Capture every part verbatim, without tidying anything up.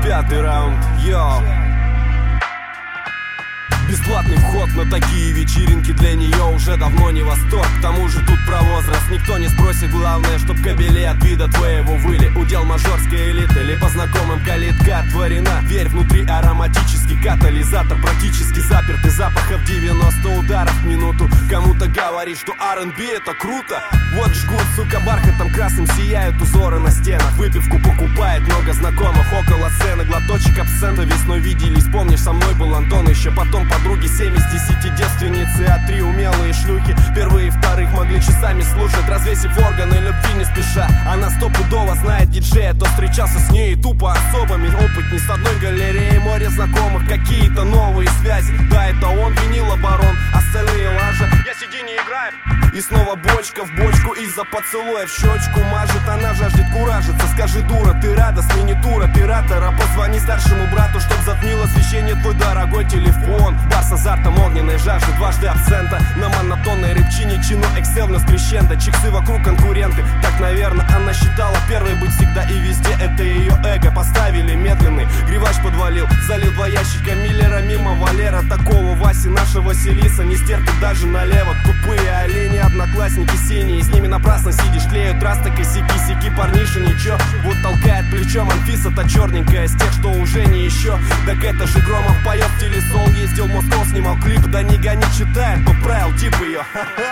Пятый раунд, йоу. Бесплатный вход на такие вечеринки для нее уже давно не восторг. К тому же тут про возраст никто не спросит. Главное, чтоб кабели от вида твоего выли. Удел мажорской элиты или по знакомым калитка отворена. Дверь внутри ароматический катализатор, практически запертый запахов девяносто ударов в минуту. Кому-то говорит, что ар энд би это круто. Вот жгут, сука, бархатом красным сияют узоры на стенах. Выпивку покупает много знакомых около сцены. Глоточек абсента, весной виделись. Помнишь, со мной был Антон, еще потом подруги, семь из десяти девственницы, а три умелые шлюхи. Первые и вторых могли часами слушать, развесив органы любви не спеша. Она стопудово знает диджея, то встречался с ней тупо особыми. Опыт не с одной галереи, море знакомых, какие-то новые связи. Да, это он, винила барон, остальные лажа. Я сиденье играю, и снова бочка в бочку из-за поцелуя в щечку мажет. Она жаждет куражиться, скажи, дура, ты рада, смени тур оператора. Позвони старшему брату, чтоб затмил освещение твой дорогой телефон. Бар с азартом огненной жажды, дважды абсента. На монотонной рыбчине чину Excel на скрещендо. Чиксы вокруг конкуренты, так, наверное, она считала первой быть всегда и везде. Это ее эго, поставили медленный гривач подвалил, залил два ящика Миллера мимо Валера. Такого Васи нашего Василиса не стерпит даже налево. Тупые олени, одноклассники синие, с ними напрасно сидишь, клеют расты, косяки, сики, парниша ничего. Вот толкает плечом Анфиса-то черненькая, из тех, что уже не еще. Так это же Громов поет в телесол, ездил в Москву, снимал клип, да не гони, читает, поправил тип ее.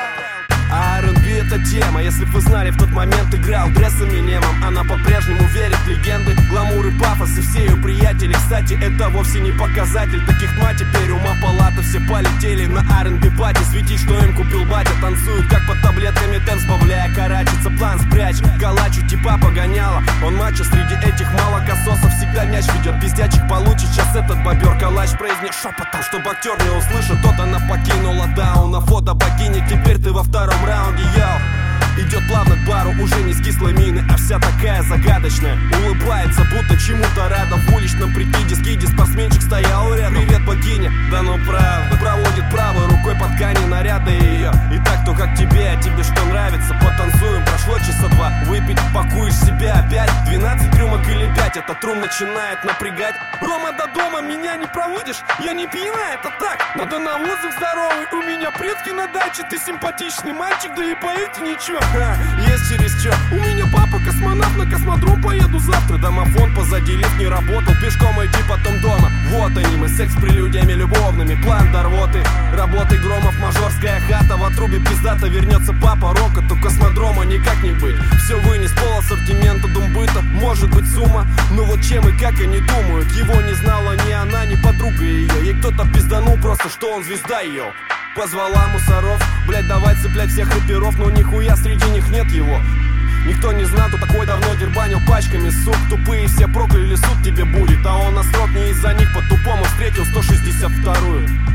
А ар энд би это тема, если б вы знали, в тот момент играл Дресс с Эминемом. Она по-прежнему верит в легенды, гламур и пафос, и все ее приятели. Кстати, это вовсе не показатель, таких тьма теперь, ума палата. Все полетели на ар энд би пати, свети, что им купил батя. Танцуют, как под таблетками темп, сбавляя, карачится. План спрячь, калачу типа погоняла. Он мачо, среди этих молокососов всегда мяч ведет. Пиздячек получит, сейчас этот бобер калач произнес шепотом, чтобы актер не услышал. Тот она покинула даун, на фото богини, теперь ты во втором раунде, йоу. Идет плавно к бару, уже не с кислой мины, а вся такая загадочная. Улыбается, будто чему-то рада. В уличном прикиде скиди спортсменчик стоял рядом. Привет, богиня, да ну правда. Проводит правой рукой по ткани наряда ее. Итак, то как тебе, а тебе что нравится? Потанцуем, прошло часа два. Выпить, пакуешь себя опять. Двенадцать рюмок или пять, этот трум начинает напрягать. Рома, до дома меня не проводишь? Я не пьяна, это так. Надо на воздух здоровый, у меня предки на даче. Ты симпатичный мальчик, да и поэти ничего. Ха, есть через чё. У меня папа космонавт, на космодром поеду завтра. Домофон позади, лифт не работал, пешком идти потом дома. Вот они мы, секс с прелюдиями любовными, план до рвоты. Работы Громов, мажорская хата. В отрубе пиздата вернется папа рока. То космодрома никак не быть. Все вынес пол ассортимента думбыта. Может быть сумма, но вот чем и как они думают. Его не знала ни она, ни подруга ее. Ей кто-то пизданул просто, что он звезда ее. Позвала мусоров, блять, давай цеплять всех рэперов. Но нихуя среди них нет его. Никто не знал, кто такой давно дербанил пачками, сук. Тупые все прокляли, суд тебе будет. А он на срок не из-за них по-тупому встретил сто шестьдесят вторую.